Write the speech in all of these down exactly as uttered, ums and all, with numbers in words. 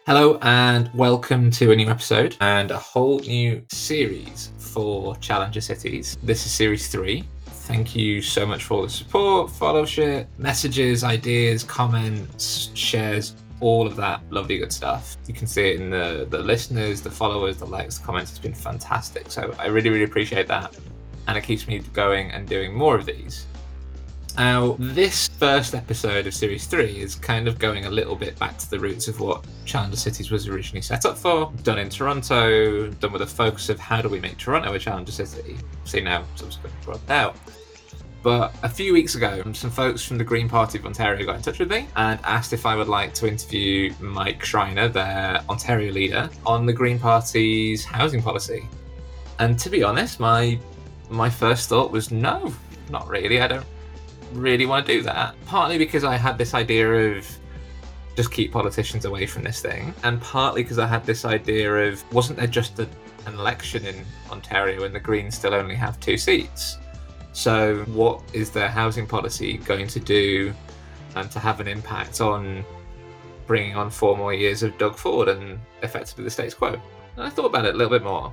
Hello and welcome to a new episode and a whole new series for Challenger Cities. This is series three. Thank you so much for all the support, followership, messages, ideas, comments, shares, all of that lovely good stuff. You can see it in the, the listeners, the followers, the likes, the comments. It's been fantastic. So I really, really appreciate that. And it keeps me going and doing more of these. Now, this first episode of Series three is kind of going a little bit back to the roots of what Challenger Cities was originally set up for, done in Toronto, done with a focus of how do we make Toronto a Challenger City. See now, subsequently brought out. But a few weeks ago, some folks from the Green Party of Ontario got in touch with me and asked if I would like to interview Mike Schreiner, their Ontario leader, on the Green Party's housing policy. And to be honest, my my first thought was no, not really. I don't really want to do that, partly because I had this idea of just keep politicians away from this thing, and partly because I had this idea of wasn't there just a, an election in Ontario and the Greens still only have two seats, so what is their housing policy going to do and to have an impact on bringing on four more years of Doug Ford and effectively the status quo? And I thought about it a little bit more.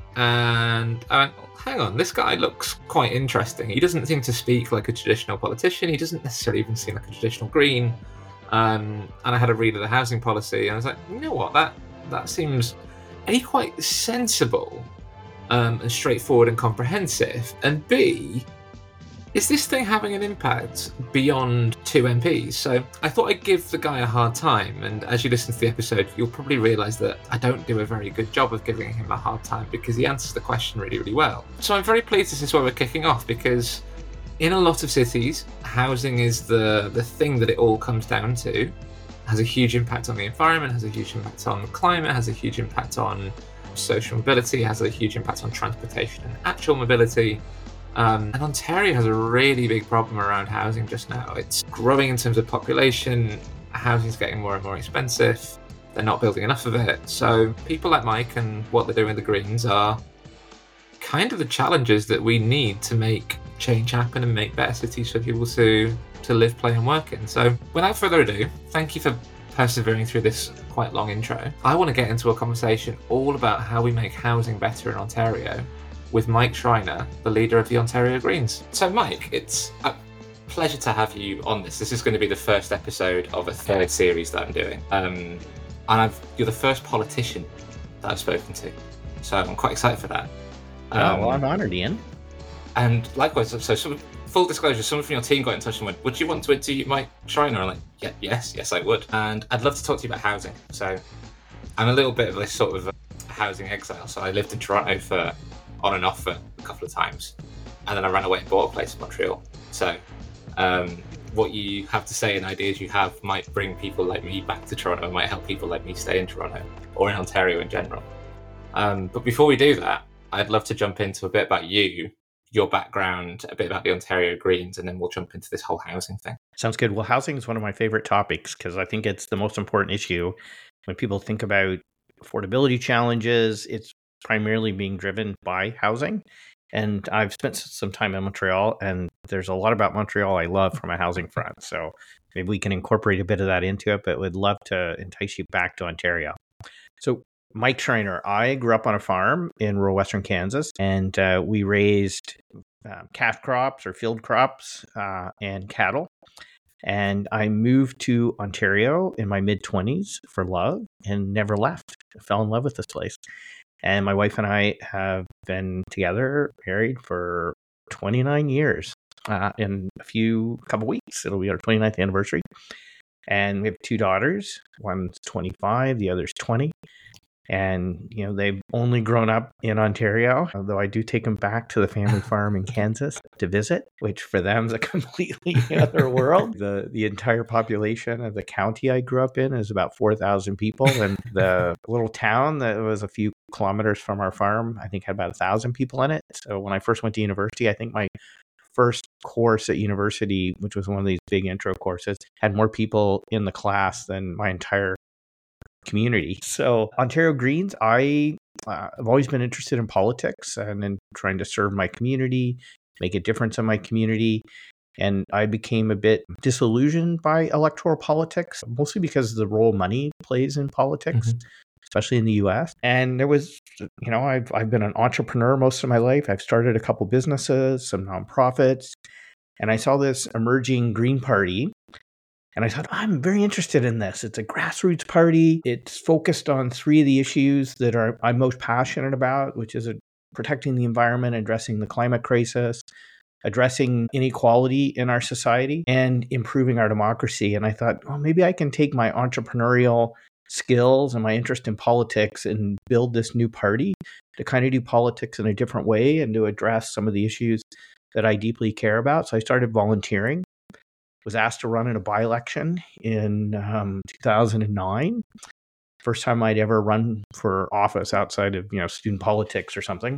And I went, hang on, this guy looks quite interesting. He doesn't seem to speak like a traditional politician. He doesn't necessarily even seem like a traditional Green. Um, and I had a read of the housing policy, and I was like, you know what, that that seems A, quite sensible um, and straightforward and comprehensive, and B, is this thing having an impact beyond two M Ps? So I thought I'd give the guy a hard time, and as you listen to the episode, you'll probably realise that I don't do a very good job of giving him a hard time because he answers the question really, really well. So I'm very pleased this is where we're kicking off, because in a lot of cities, housing is the, the thing that it all comes down to. It has a huge impact on the environment, has a huge impact on the climate, has a huge impact on social mobility, has a huge impact on transportation and actual mobility. Um, and Ontario has a really big problem around housing just now. It's growing in terms of population, housing's getting more and more expensive, they're not building enough of it. So people like Mike and what they're doing with the Greens are kind of the challenges that we need to make change happen and make better cities for people to, to live, play and work in. So without further ado, thank you for persevering through this quite long intro. I want to get into a conversation all about how we make housing better in Ontario with Mike Schreiner, the leader of the Ontario Greens. So Mike, it's a pleasure to have you on this. This is going to be the first episode of a third series that I'm doing. Um, and I've, you're the first politician that I've spoken to. So I'm quite excited for that. Um, oh, well, I'm honored, Ian. And likewise, so some, full disclosure, someone from your team got in touch and went, would you want to interview Mike Schreiner? I'm like, yeah, yes, yes I would. And I'd love to talk to you about housing. So I'm a little bit of this sort of housing exile. So I lived in Toronto for on and off for a couple of times, and then I ran away and bought a place in Montreal. So um, what you have to say and ideas you have might bring people like me back to Toronto, might help people like me stay in Toronto or in Ontario in general. Um, but before we do that, I'd love to jump into a bit about you, your background, a bit about the Ontario Greens, and then we'll jump into this whole housing thing. Sounds good. Well, housing is one of my favorite topics because I think it's the most important issue. When people think about affordability challenges, it's primarily being driven by housing. And I've spent some time in Montreal, and there's a lot about Montreal I love from a housing front. So maybe we can incorporate a bit of that into it, but would love to entice you back to Ontario. So Mike Schreiner, I grew up on a farm in rural Western Kansas, and uh, we raised uh, calf crops or field crops uh, and cattle. And I moved to Ontario in my mid-twenties for love and never left. I fell in love with this place. And my wife and I have been together, married for twenty-nine years. Uh, in a few couple weeks, it'll be our twenty-ninth anniversary. And we have two daughters. One's twenty-five, the other's twenty. And, you know, they've only grown up in Ontario, although I do take them back to the family farm in Kansas to visit, which for them is a completely other world. The the entire population of the county I grew up in is about four thousand people. And the little town that was a few kilometers from our farm, I think had about one thousand people in it. So when I first went to university, I think my first course at university, which was one of these big intro courses, had more people in the class than my entire community. So Ontario Greens, I, uh, I've always been interested in politics and in trying to serve my community, make a difference in my community. And I became a bit disillusioned by electoral politics, mostly because of the role money plays in politics, Mhm. especially in the U S. And there was, you know, I've I've been an entrepreneur most of my life. I've started a couple businesses, some nonprofits, and I saw this emerging Green Party. And I thought, I'm very interested in this. It's a grassroots party. It's focused on three of the issues that are I'm most passionate about, which is uh, protecting the environment, addressing the climate crisis, addressing inequality in our society, and improving our democracy. And I thought, well, maybe I can take my entrepreneurial skills and my interest in politics and build this new party to kind of do politics in a different way and to address some of the issues that I deeply care about. So I started volunteering, was asked to run in a by-election in um, two thousand nine. First time I'd ever run for office outside of, you know, student politics or something.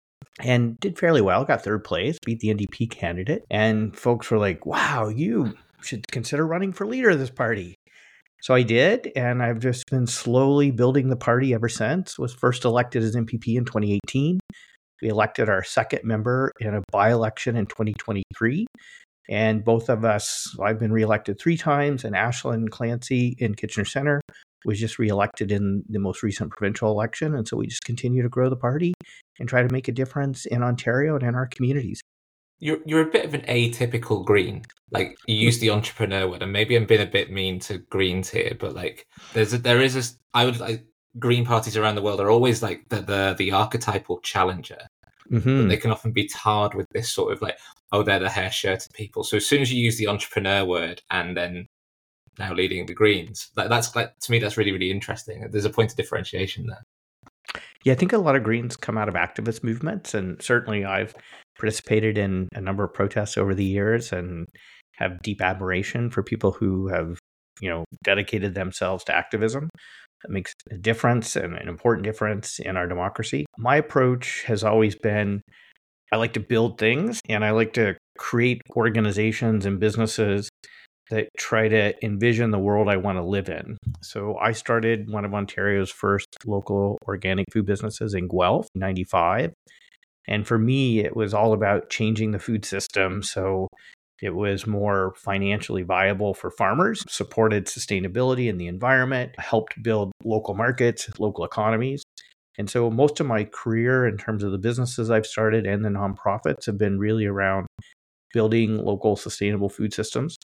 And did fairly well, got third place, beat the N D P candidate. And folks were like, wow, you should consider running for leader of this party. So I did, and I've just been slowly building the party ever since. Was first elected as M P P in twenty eighteen. We elected our second member in a by-election in twenty twenty-three. And both of us, I've been reelected three times, and Ashlyn Clancy in Kitchener Centre was just reelected in the most recent provincial election. And so we just continue to grow the party and try to make a difference in Ontario and in our communities. You're you're a bit of an atypical Green. Like, you use the entrepreneur word, and maybe I'm being a bit mean to Greens here, but like there's a, there is a I would like Green parties around the world are always like the the, the archetypal challenger. Mm-hmm. But they can often be tarred with this sort of like, oh, they're the hair-shirted people. So as soon as you use the entrepreneur word and then now leading the Greens, that, that's like, to me, that's really, really interesting. There's a point of differentiation there. Yeah, I think a lot of Greens come out of activist movements, and certainly I've participated in a number of protests over the years and have deep admiration for people who have, you know, dedicated themselves to activism. That makes a difference and an important difference in our democracy. My approach has always been, I like to build things and I like to create organizations and businesses that try to envision the world I want to live in. So I started one of Ontario's first local organic food businesses in Guelph in ninety-five. And for me, it was all about changing the food system. So it was more financially viable for farmers, supported sustainability and the environment, helped build local markets, local economies. And so most of my career in terms of the businesses I've started and the nonprofits have been really around building local sustainable food systems.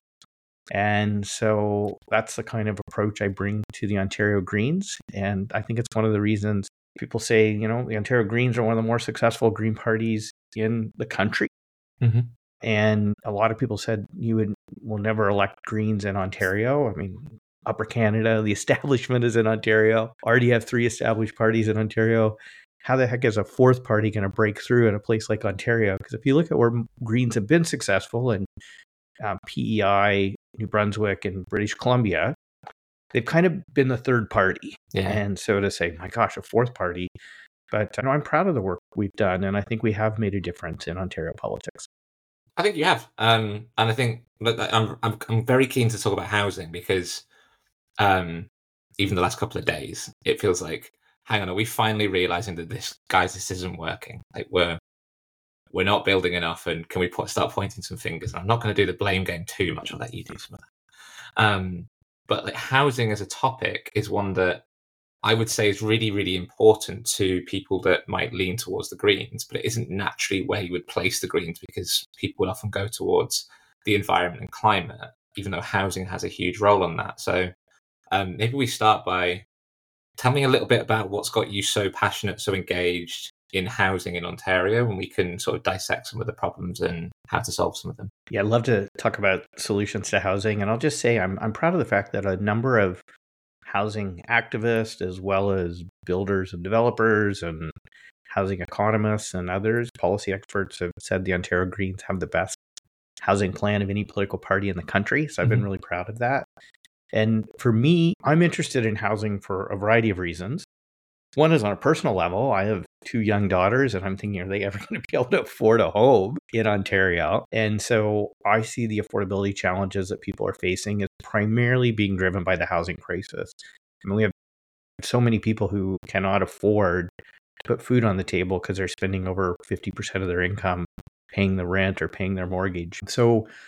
And so that's the kind of approach I bring to the Ontario Greens. And I think it's one of the reasons people say, you know, the Ontario Greens are one of the more successful Green parties in the country. Mm-hmm. And a lot of people said you would will never elect Greens in Ontario. I mean, Upper Canada, the establishment is in Ontario. Already have three established parties in Ontario. How the heck is a fourth party going to break through in a place like Ontario? Because if you look at where Greens have been successful in uh, P E I, New Brunswick, and British Columbia, they've kind of been the third party. Yeah. And so to say, my gosh, a fourth party. But you know, I'm proud of the work we've done, and I think we have made a difference in Ontario politics. I think you have, um, and I think I'm, I'm I'm very keen to talk about housing because um, even the last couple of days, it feels like, hang on, are we finally realizing that this, guys, this isn't working? Like we're we're not building enough, and can we put, start pointing some fingers? And I'm not going to do the blame game too much. I'll let you do some of that. Um, but like housing as a topic is one that I would say is really, really important to people that might lean towards the Greens, but it isn't naturally where you would place the Greens because people would often go towards the environment and climate, even though housing has a huge role on that. So um, maybe we start by tell me a little bit about what's got you so passionate, so engaged in housing in Ontario, and we can sort of dissect some of the problems and how to solve some of them. Yeah, I'd love to talk about solutions to housing. And I'll just say I'm I'm proud of the fact that a number of housing activists, as well as builders and developers and housing economists and others, policy experts, have said the Ontario Greens have the best housing plan of any political party in the country. So I've been Mhm. really proud of that. And for me, I'm interested in housing for a variety of reasons. One is on a personal level. I have two young daughters, and I'm thinking, are they ever going to be able to afford a home in Ontario? And so I see the affordability challenges that people are facing as primarily being driven by the housing crisis. I mean, we have so many people who cannot afford to put food on the table because they're spending over fifty percent of their income paying the rent or paying their mortgage. So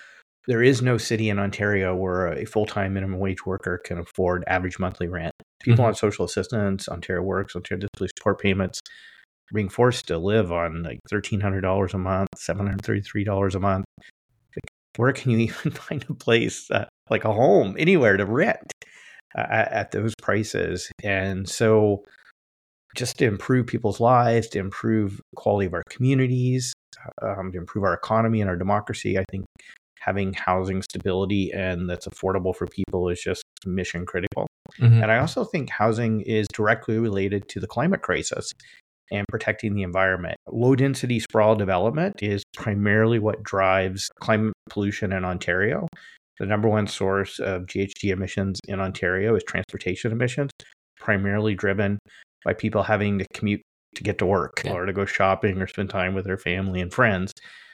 there is no city in Ontario where a full-time minimum wage worker can afford average monthly rent. People Mhm. on social assistance, Ontario Works, Ontario Disability Support Payments, are being forced to live on like thirteen hundred dollars a month, seven hundred thirty-three dollars a month. Like, where can you even find a place, uh, like a home, anywhere to rent uh, at, at those prices? And so just to improve people's lives, to improve the quality of our communities, um, to improve our economy and our democracy, I think having housing stability and that's affordable for people is just mission critical. Mhm. And I also think housing is directly related to the climate crisis and protecting the environment. Low density sprawl development is primarily what drives climate pollution in Ontario. The number one source of G H G emissions in Ontario is transportation emissions, primarily driven by people having to commute to get to work Yeah. or to go shopping or spend time with their family and friends.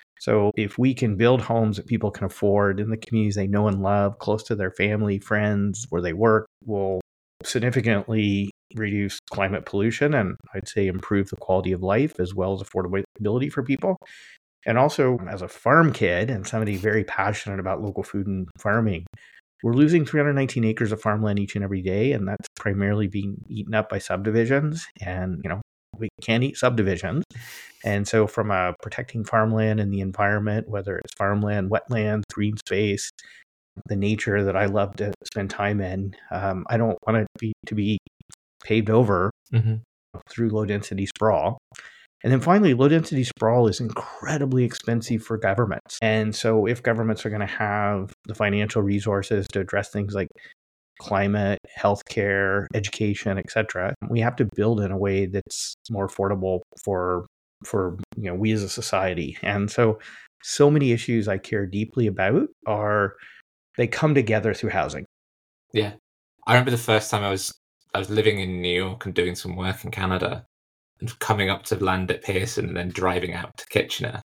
So if we can build homes that people can afford in the communities they know and love, close to their family, friends, where they work, will significantly reduce climate pollution and I'd say improve the quality of life as well as affordability for people. And also, as a farm kid and somebody very passionate about local food and farming, we're losing three hundred nineteen acres of farmland each and every day, and that's primarily being eaten up by subdivisions. And, you know, we can't eat subdivisions. And so from uh, protecting farmland and the environment, whether it's farmland, wetlands, green space, the nature that I love to spend time in, um, I don't want it be, to be paved over Mhm. through low density sprawl. And then finally, low density sprawl is incredibly expensive for governments. And so if governments are going to have the financial resources to address things like climate, healthcare, education, et cetera, we have to build in a way that's more affordable for for you know we as a society. And so so many issues I care deeply about are they come together through housing. Yeah. I remember the first time I was I was living in New York and doing some work in Canada and coming up to land at Pearson and then driving out to Kitchener.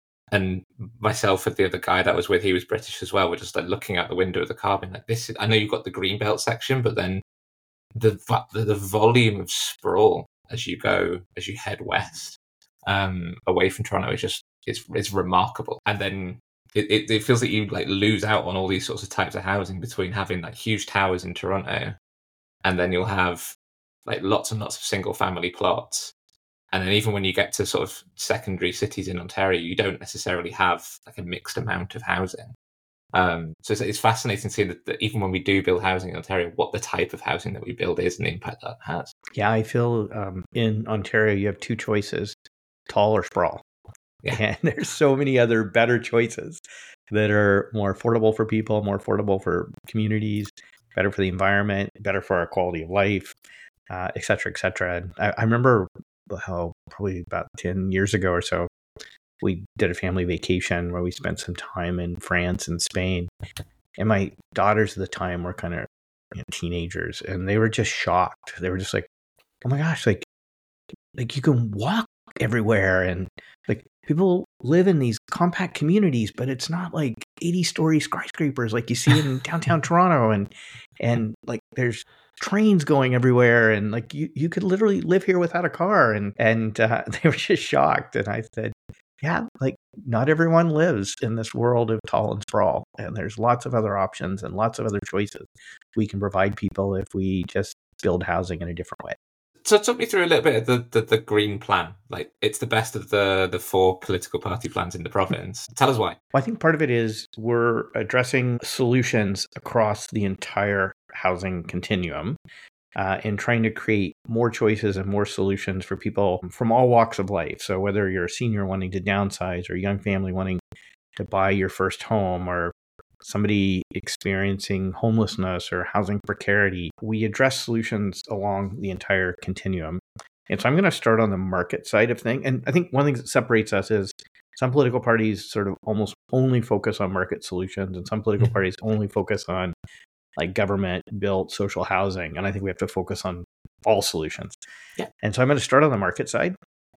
And myself and the other guy that was with, he was British as well. We're just like looking out the window of the car, being like, "This is." I know you've got the greenbelt section, but then the the, the volume of sprawl as you go as you head west, um, away from Toronto is just it's it's remarkable. And then it, it, it feels like you like lose out on all these sorts of types of housing between having like huge towers in Toronto, and then you'll have like lots and lots of single family plots. And then even when you get to sort of secondary cities in Ontario, you don't necessarily have like a mixed amount of housing. Um, so it's, it's fascinating seeing that, that even when we do build housing in Ontario, what the type of housing that we build is and the impact that has. Yeah, I feel um, in Ontario you have two choices: tall or sprawl. Yeah. And there's so many other better choices that are more affordable for people, more affordable for communities, better for the environment, better for our quality of life, uh, et cetera, et cetera. And I, I remember how probably about ten years ago or so, we did a family vacation where we spent some time in France and Spain. And my daughters at the time were kind of you know, teenagers, and they were just shocked. They were just like, "Oh my gosh, like, like you can walk everywhere, and like people live in these compact communities, but it's not like eighty-story skyscrapers like you see in downtown Toronto, and and like there's trains going everywhere, and like you you could literally live here without a car." And and uh, they were just shocked, and I said, "Yeah, like not everyone lives in this world of tall and sprawl, and there's lots of other options and lots of other choices we can provide people if we just build housing in a different way." So talk me through a little bit of the, the, the Green Plan. Like it's the best of the, the four political party plans in the province. Tell us why. Well, I think part of it is we're addressing solutions across the entire housing continuum uh, and trying to create more choices and more solutions for people from all walks of life. So whether you're a senior wanting to downsize or a young family wanting to buy your first home or somebody experiencing homelessness or housing precarity, we address solutions along the entire continuum. And so I'm going to start on the market side of things. And I think one thing that separates us is some political parties sort of almost only focus on market solutions, and some political parties only focus on like government built social housing. And I think we have to focus on all solutions. Yeah. And so I'm going to start on the market side.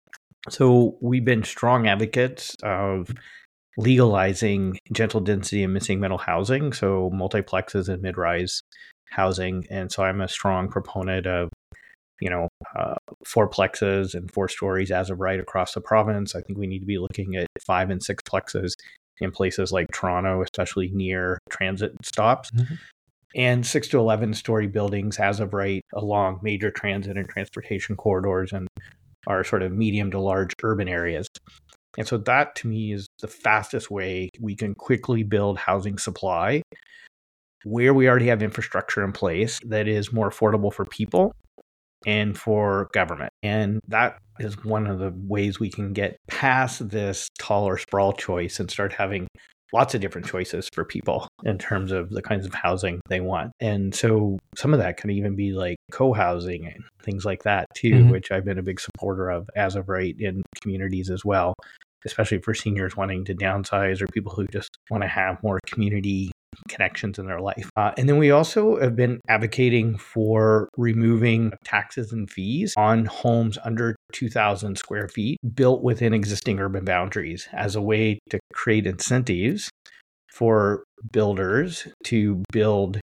So we've been strong advocates of legalizing gentle density and missing middle housing, so multiplexes and mid-rise housing. And so I'm a strong proponent of, you know, uh, fourplexes and four stories as of right across the province. I think we need to be looking at five and six plexes in places like Toronto, especially near transit stops. Mm-hmm. And six to eleven story buildings as of right along major transit and transportation corridors and are sort of medium to large urban areas. And so that to me is the fastest way we can quickly build housing supply where we already have infrastructure in place that is more affordable for people and for government. And that is one of the ways we can get past this tall or sprawl choice and start having lots of different choices for people in terms of the kinds of housing they want. And so some of that can even be like co-housing and things like that too, mm-hmm. which I've been a big supporter of as of right in communities as well, especially for seniors wanting to downsize or people who just want to have more community connections in their life. Uh, and then we also have been advocating for removing taxes and fees on homes under two thousand square feet built within existing urban boundaries as a way to create incentives for builders to build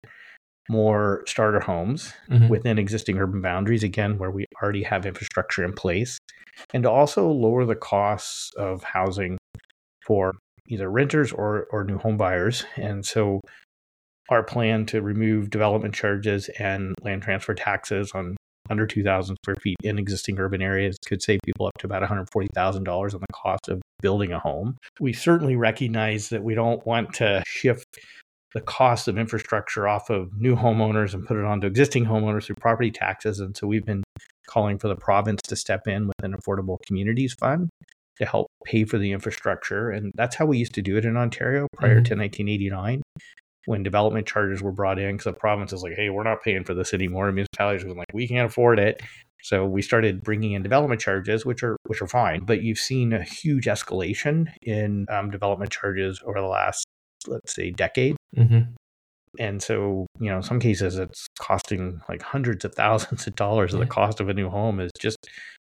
more starter homes mm-hmm. within existing urban boundaries, again, where we already have infrastructure in place, and to also lower the costs of housing for either renters or, or new home buyers. And so our plan to remove development charges and land transfer taxes on under two thousand square feet in existing urban areas could save people up to about one hundred forty thousand dollars on the cost of building a home. We certainly recognize that we don't want to shift the cost of infrastructure off of new homeowners and put it onto existing homeowners through property taxes. And so we've been calling for the province to step in with an Affordable Communities Fund to help pay for the infrastructure. And that's how we used to do it in Ontario prior mm-hmm. to nineteen eighty-nine, when development charges were brought in, because the province is like, hey, we're not paying for this anymore. And municipalities were like, we can't afford it. So we started bringing in development charges, which are which are fine. But you've seen a huge escalation in um, development charges over the last, let's say, decade. Mm-hmm. And so, you know, in some cases, it's costing like hundreds of thousands of dollars yeah. of the cost of a new home is just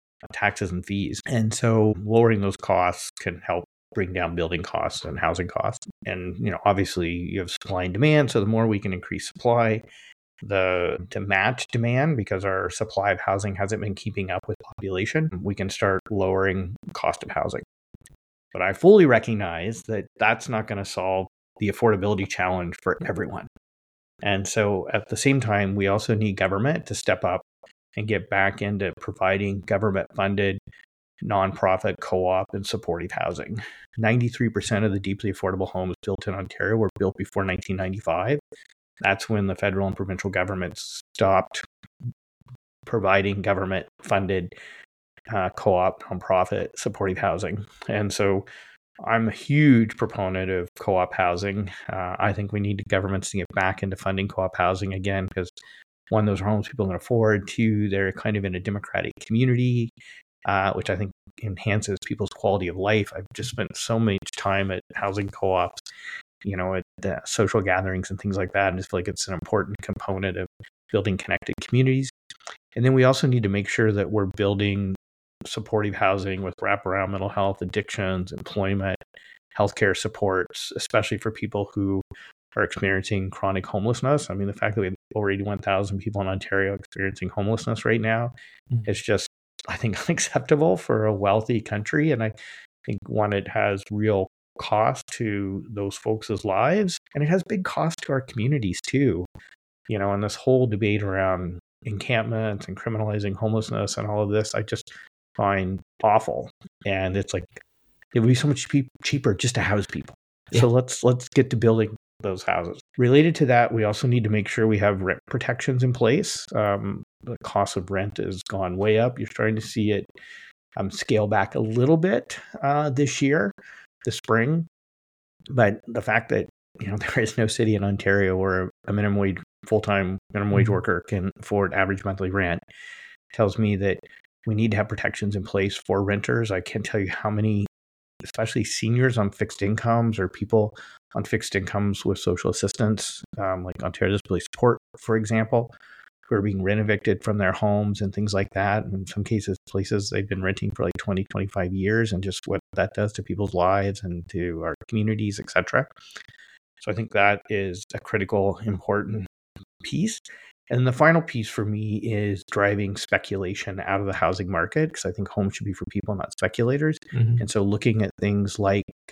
taxes and fees. And so lowering those costs can help bring down building costs and housing costs. And, you know, obviously you have supply and demand. So the more we can increase supply, the to match demand, because our supply of housing hasn't been keeping up with population, we can start lowering cost of housing. But I fully recognize that that's not going to solve the affordability challenge for everyone. And so at the same time, we also need government to step up and get back into providing government-funded nonprofit, co-op, and supportive housing. ninety-three percent of the deeply affordable homes built in Ontario were built before nineteen ninety-five. That's when the federal and provincial governments stopped providing government-funded uh, co-op, nonprofit, supportive housing. And so I'm a huge proponent of co-op housing. Uh, I think we need governments to get back into funding co-op housing again, because one, those are homes people can afford. Two, they're kind of in a democratic community, uh, which I think enhances people's quality of life. I've just spent so much time at housing co-ops, you know, at uh, social gatherings and things like that. And I just feel like it's an important component of building connected communities. And then we also need to make sure that we're building supportive housing with wraparound mental health, addictions, employment, healthcare supports, especially for people who are experiencing chronic homelessness. I mean, the fact that we have over eighty-one thousand people in Ontario experiencing homelessness right now mm. is just, I think, unacceptable for a wealthy country. And I think, one, it has real cost to those folks' lives, and it has big cost to our communities too. You know, and this whole debate around encampments and criminalizing homelessness and all of this, I just find awful. And it's like, it would be so much pe- cheaper just to house people. Yeah. So let's let's get to building those houses. Related to that, we also need to make sure we have rent protections in place. Um, the cost of rent has gone way up. You're starting to see it um, scale back a little bit uh, this year, this spring. But the fact that, you know, there is no city in Ontario where a minimum wage, full-time minimum wage worker can afford average monthly rent tells me that we need to have protections in place for renters. I can't tell you how many, especially seniors on fixed incomes or people on fixed incomes with social assistance, um, like Ontario Disability Support, for example, who are being rent evicted from their homes and things like that. And in some cases, places they've been renting for like twenty, twenty-five years, and just what that does to people's lives and to our communities, et cetera. So I think that is a critical, important piece. And the final piece for me is driving speculation out of the housing market, because I think homes should be for people, not speculators. Mm-hmm. And so looking at things like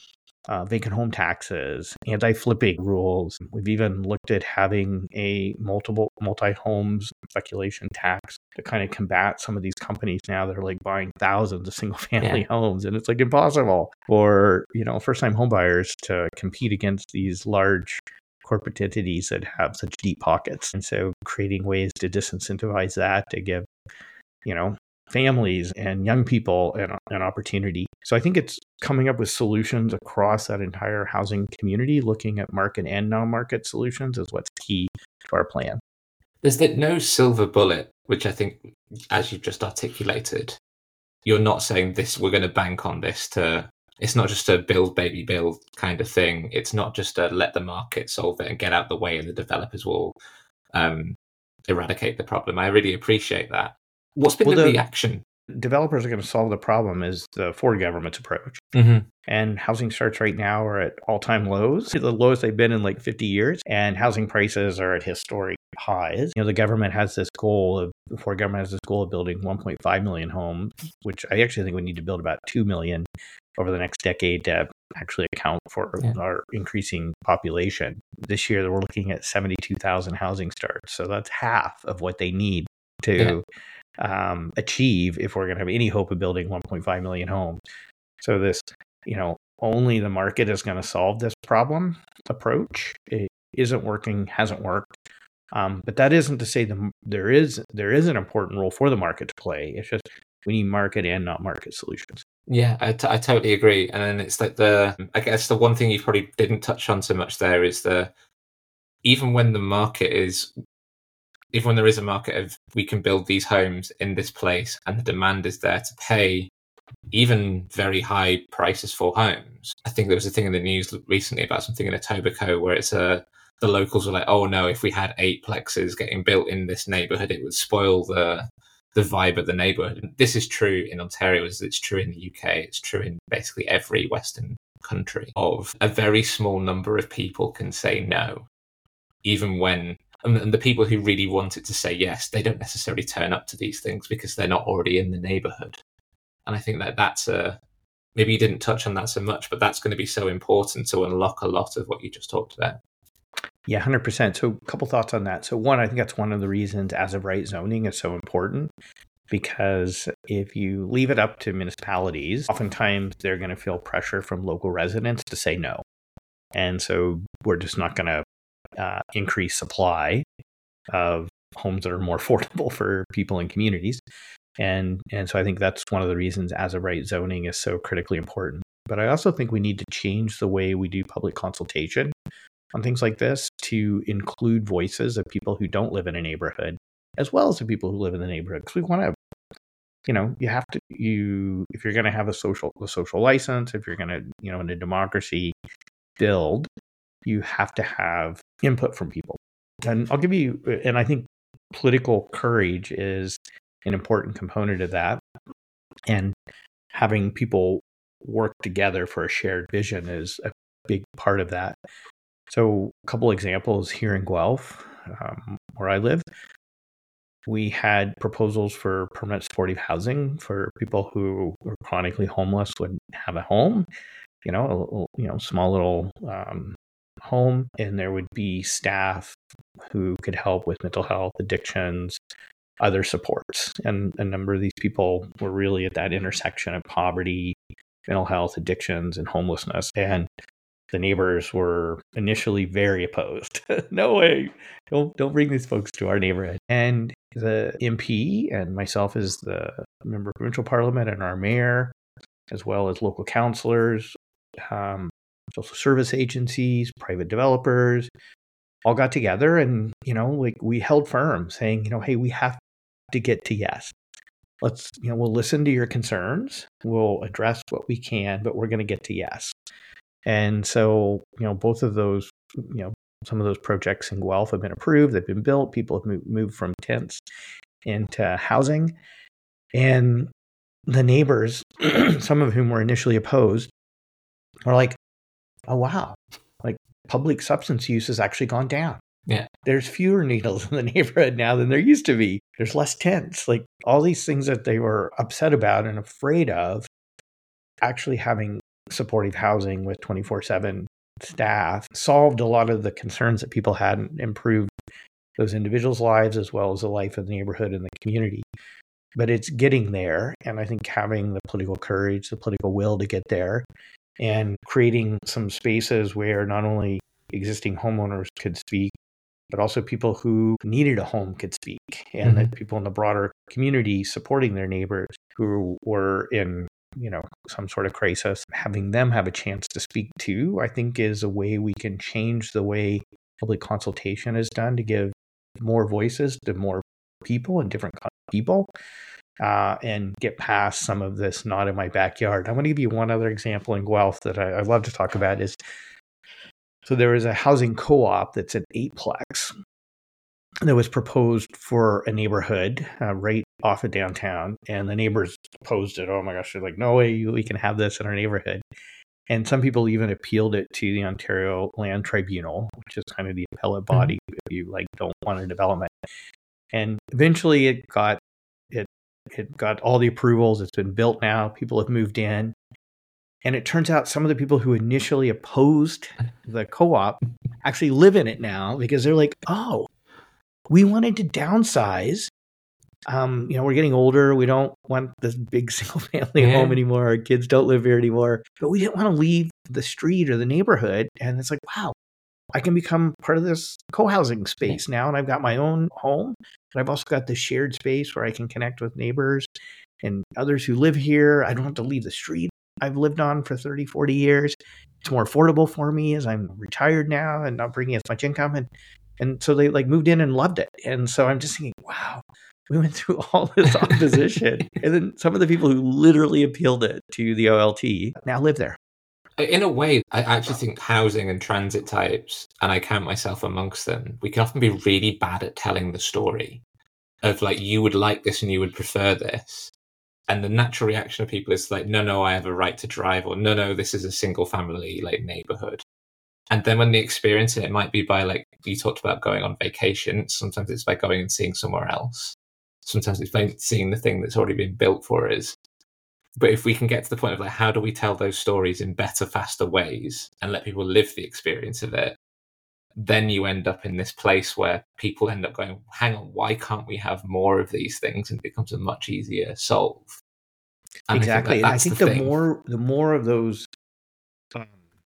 uh, vacant home taxes, anti-flipping rules. We've even looked at having a multiple multi-homes speculation tax to kind of combat some of these companies now that are like buying thousands of single-family Yeah. homes, and it's like impossible for, you know, first-time home buyers to compete against these large corporate entities that have such deep pockets. And so creating ways to disincentivize that, to give, you know, families and young people an, an opportunity. So I think it's coming up with solutions across that entire housing community, looking at market and non-market solutions is what's key to our plan. There's that no silver bullet, which I think, as you've just articulated, you're not saying this, we're going to bank on this to, it's not just a build, baby, build kind of thing. It's not just a let the market solve it and get out the way and the developers will um, eradicate the problem. I really appreciate that. What's been well, the, the reaction? Developers are going to solve the problem is the Ford government's approach. Mm-hmm. And housing starts right now are at all-time lows, the lowest they've been in like fifty years. And housing prices are at historic highs. You know, the government has this goal of, the Ford government has this goal of building one point five million homes, which I actually think we need to build about two million over the next decade to actually account for yeah. our increasing population. This year, we're looking at seventy-two thousand housing starts. So that's half of what they need to yeah. Um, achieve if we're going to have any hope of building one point five million homes. So this, you know, only the market is going to solve this problem approach. It isn't working, hasn't worked. Um, but that isn't to say the, there is there is an important role for the market to play. It's just we need market and not market solutions. Yeah, I, t- I totally agree. And then it's like the, I guess the one thing you probably didn't touch on so much there is the, even when the market is, even when there is a market of we can build these homes in this place and the demand is there to pay even very high prices for homes. I think there was a thing in the news recently about something in Etobicoke where it's a, the locals were like, oh no, if we had eight plexes getting built in this neighborhood, it would spoil the the vibe of the neighborhood. This is true in Ontario, as it's true in the U K, it's true in basically every Western country, of a very small number of people can say no, even when, and the people who really wanted to say yes, they don't necessarily turn up to these things because they're not already in the neighborhood. And I think that that's a, maybe you didn't touch on that so much, but that's going to be so important to unlock a lot of what you just talked about. Yeah, one hundred percent. So a couple thoughts on that. So one, I think that's one of the reasons as of right zoning is so important, because if you leave it up to municipalities, oftentimes they're going to feel pressure from local residents to say no. And so we're just not going to uh, increase supply of homes that are more affordable for people in communities. And and so I think that's one of the reasons as of right zoning is so critically important. But I also think we need to change the way we do public consultation on things like this to include voices of people who don't live in a neighborhood, as well as the people who live in the neighborhood. Because we want to, you know, you have to, you, if you're going to have a social, a social license, if you're going to, you know, in a democracy build, you have to have input from people. And I'll give you, and I think political courage is an important component of that. And having people work together for a shared vision is a big part of that. So a couple examples here in Guelph, um, where I live, we had proposals for permanent supportive housing for people who were chronically homeless would have a home, you know, a little, you know, small little um, home, and there would be staff who could help with mental health, addictions, other supports. And a number of these people were really at that intersection of poverty, mental health, addictions, and homelessness. And the neighbors were initially very opposed. No way. Don't don't bring these folks to our neighborhood. And the M P and myself as the member of provincial parliament and our mayor, as well as local councillors, um, social service agencies, private developers, all got together and, you know, like we held firm saying, you know, hey, we have to get to yes. Let's, you know, we'll listen to your concerns. We'll address what we can, but we're going to get to yes. And so, you know, both of those, you know, some of those projects in Guelph have been approved. They've been built. People have moved, moved from tents into housing. And the neighbors, some of whom were initially opposed, were like, oh, wow, like public substance use has actually gone down. Yeah. There's fewer needles in the neighborhood now than there used to be. There's less tents. Like all these things that they were upset about and afraid of actually having supportive housing with twenty-four seven staff solved a lot of the concerns that people had and improved those individuals' lives as well as the life of the neighborhood and the community. But it's getting there. And I think having the political courage, the political will to get there, and creating some spaces where not only existing homeowners could speak, but also people who needed a home could speak, and mm-hmm. that people in the broader community supporting their neighbors who were in, you know, some sort of crisis, having them have a chance to speak too, I think is a way we can change the way public consultation is done to give more voices to more people and different people, uh, and get past some of this not in my backyard. I'm going to give you one other example in Guelph that I, I love to talk about is, so there is a housing co-op that's an eightplex that was proposed for a neighborhood uh, right off of downtown, and the neighbors opposed it. Oh my gosh, they're like, no way we can have this in our neighborhood. And some people even appealed it to the Ontario Land Tribunal, which is kind of the appellate body mm-hmm. if you like don't want a development. And eventually it got it it got all the approvals. It's been built now. People have moved in. And it turns out some of the people who initially opposed the co-op actually live in it now because they're like, oh, we wanted to downsize. Um, you know, we're getting older. We don't want this big single family yeah. home anymore. Our kids don't live here anymore. But we didn't want to leave the street or the neighborhood. And it's like, wow, I can become part of this co-housing space now. And I've got my own home. But I've also got this shared space where I can connect with neighbors and others who live here. I don't have to leave the street I've lived on for thirty, forty years. It's more affordable for me as I'm retired now and not bringing as much income. And, and so they like moved in and loved it. And so I'm just thinking, wow, we went through all this opposition. And then some of the people who literally appealed it to the O L T now live there. In a way, I actually think housing and transit types, and I count myself amongst them, we can often be really bad at telling the story of like, you would like this and you would prefer this. And the natural reaction of people is like, no, no, I have a right to drive, or no, no, this is a single family like neighborhood. And then when they experience it, it might be by like, you talked about going on vacation. Sometimes it's by going and seeing somewhere else. Sometimes it's by seeing the thing that's already been built for us. But if we can get to the point of like, how do we tell those stories in better, faster ways and let people live the experience of it, then you end up in this place where people end up going, hang on, why can't we have more of these things? And it becomes a much easier solve. And exactly. I think, and I think the, the more the more of those, um,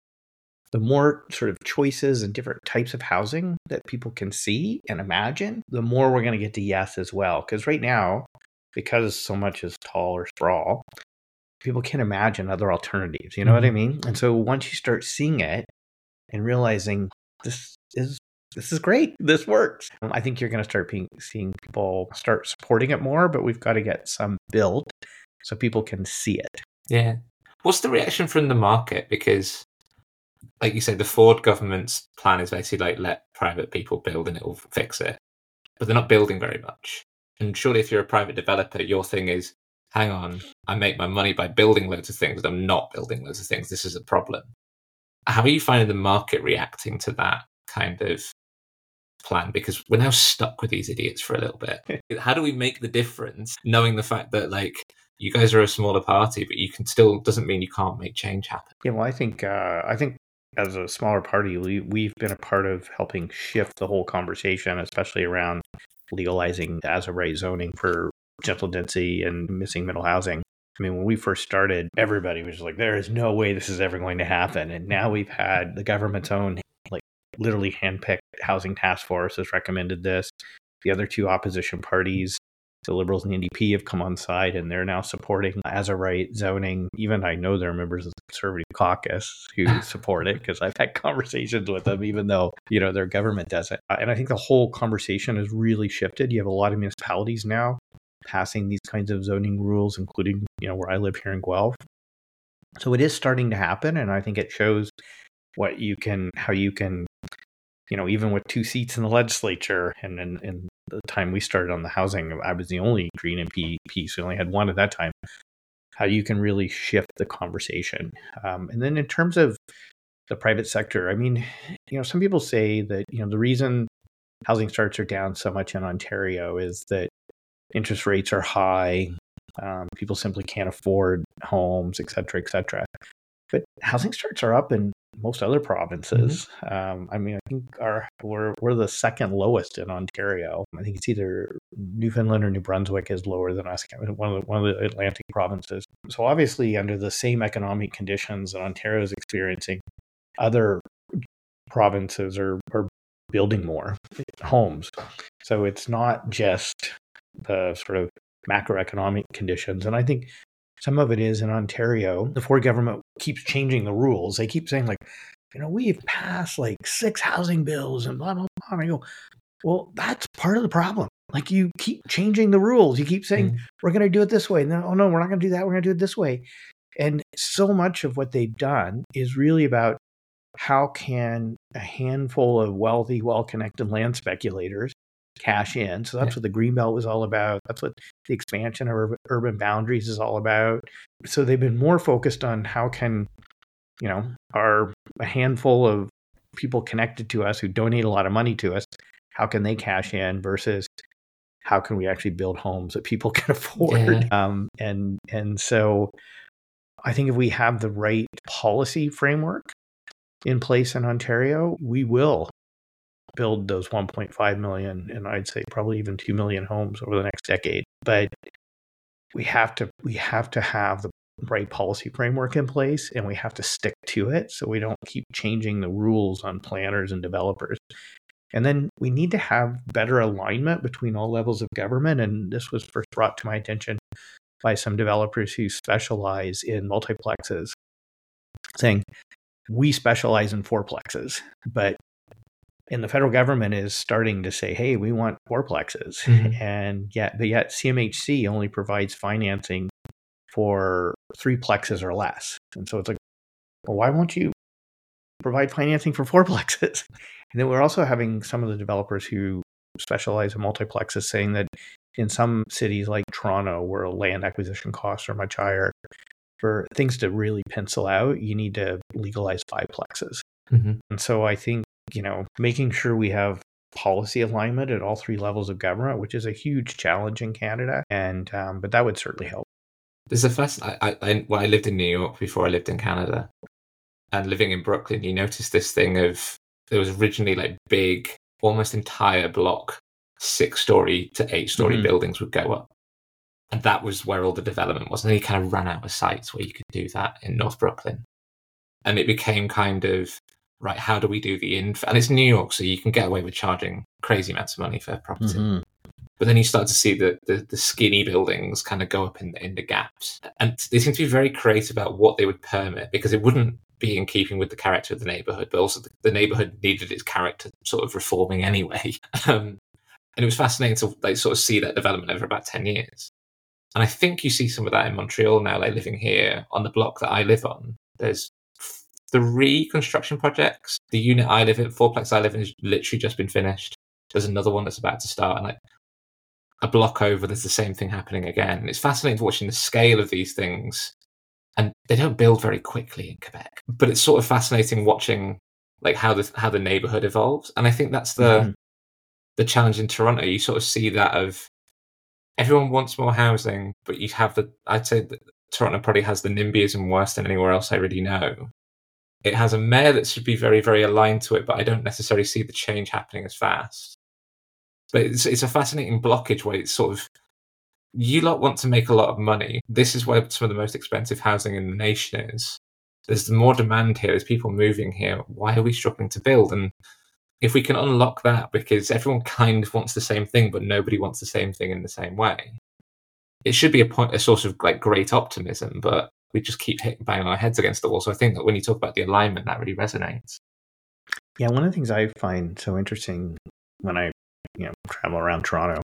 the more sort of choices and different types of housing that people can see and imagine, the more we're going to get to yes as well. Because right now, because so much is tall or sprawl, people can't imagine other alternatives. You know mm-hmm. what I mean? And so once you start seeing it and realizing this is this is great, this works, I think you're going to start being, seeing people start supporting it more. But we've got to get some built so people can see it. Yeah. What's the reaction from the market? Because, like you said, the Ford government's plan is basically like, let private people build and it will fix it. But they're not building very much. And surely if you're a private developer, your thing is, hang on, I make my money by building loads of things, but I'm not building loads of things. This is a problem. How are you finding the market reacting to that kind of plan? Because we're now stuck with these idiots for a little bit. How do we make the difference, knowing the fact that like you guys are a smaller party, but you can still, doesn't mean you can't make change happen? Yeah, well, I think uh, I think as a smaller party, we, we've been a part of helping shift the whole conversation, especially around legalizing as of right zoning for gentle density and missing middle housing. I mean, when we first started, everybody was like, there is no way this is ever going to happen. And now we've had the government's own, like, literally handpicked housing task force has recommended this. The other two opposition parties, the Liberals and the N D P, have come on side, and they're now supporting as of right zoning. Even I know there are members of the Conservative caucus who support it because I've had conversations with them, even though, you know, their government doesn't. And I think the whole conversation has really shifted. You have a lot of municipalities now passing these kinds of zoning rules, including, you know, where I live here in Guelph. So it is starting to happen, and I think it shows what you can, how you can, you know, even with two seats in the legislature, and in, in the time we started on the housing, I was the only Green M P, so we only had one at that time, how you can really shift the conversation. Um, and then in terms of the private sector, I mean, you know, some people say that, you know, the reason housing starts are down so much in Ontario is that interest rates are high. Um, people simply can't afford homes, et cetera, et cetera. But housing starts are up in most other provinces. Mm-hmm. Um, I mean, I think our we're we're the second lowest in Ontario. I think it's either Newfoundland or New Brunswick is lower than us, one of the, one of the Atlantic provinces. So obviously, under the same economic conditions that Ontario is experiencing, other provinces are, are building more homes. So it's not just the sort of macroeconomic conditions. And I think some of it is in Ontario, the Ford government keeps changing the rules. They keep saying like, you know, we've passed like six housing bills and blah, blah, blah. And I go, well, that's part of the problem. Like you keep changing the rules. You keep saying, mm. we're going to do it this way. And then, oh no, we're not going to do that. We're going to do it this way. And so much of what they've done is really about how can a handful of wealthy, well-connected land speculators cash in. So that's yeah. what the Greenbelt was all about. That's what the expansion of urban, urban boundaries is all about. So they've been more focused on how can, you know, our a handful of people connected to us who donate a lot of money to us, how can they cash in versus how can we actually build homes that people can afford? Yeah. Um, and and so I think if we have the right policy framework in place in Ontario, we will build those one point five million and I'd say probably even two million homes over the next decade. But we have to we have to have the right policy framework in place, and we have to stick to it so we don't keep changing the rules on planners and developers. And then we need to have better alignment between all levels of government. And this was first brought to my attention by some developers who specialize in multiplexes, saying, we specialize in fourplexes, but and the federal government is starting to say, hey, we want fourplexes. Mm-hmm. And yet, but yet C M H C only provides financing for three plexes or less. And so it's like, well, why won't you provide financing for fourplexes? And then we're also having some of the developers who specialize in multiplexes saying that in some cities like Toronto, where land acquisition costs are much higher, for things to really pencil out, you need to legalize fiveplexes. Mm-hmm. And so I think, you know, making sure we have policy alignment at all three levels of government, which is a huge challenge in Canada. And, um, but that would certainly help. There's a first, I, I, well, I lived in New York before I lived in Canada, and living in Brooklyn, you notice this thing of, there was originally like big, almost entire block, six story to eight story mm-hmm. buildings would go up. And that was where all the development was. And then you kind of ran out of sites where you could do that in North Brooklyn. And it became kind of, right, how do we do the inf? And it's New York, so you can get away with charging crazy amounts of money for property. Mm-hmm. But then you start to see the, the, the skinny buildings kind of go up in the, in the gaps. And they seem to be very creative about what they would permit, because it wouldn't be in keeping with the character of the neighborhood, but also the, the neighborhood needed its character sort of reforming anyway. Um, and it was fascinating to like sort of see that development over about ten years. And I think you see some of that in Montreal now, like living here on the block that I live on. There's three construction projects. The unit I live in, fourplex I live in, has literally just been finished. There's another one that's about to start. And like a block over, there's the same thing happening again. And it's fascinating watching the scale of these things. And they don't build very quickly in Quebec. But it's sort of fascinating watching like how the how the neighborhood evolves. And I think that's the mm-hmm. the challenge in Toronto. You sort of see that of everyone wants more housing, but you have the, I'd say that Toronto probably has the NIMBYism worse than anywhere else I really know. It has a mayor that should be very, very aligned to it, but I don't necessarily see the change happening as fast. But it's, it's a fascinating blockage where it's sort of, you lot want to make a lot of money. This is where some of the most expensive housing in the nation is. There's more demand here. There's people moving here. Why are we struggling to build? And if we can unlock that, because everyone kind of wants the same thing, but nobody wants the same thing in the same way, it should be a point, a source of like great optimism, but we just keep hitting, banging our heads against the wall. So I think that when you talk about the alignment, that really resonates. Yeah, one of the things I find so interesting when I, you know, travel around Toronto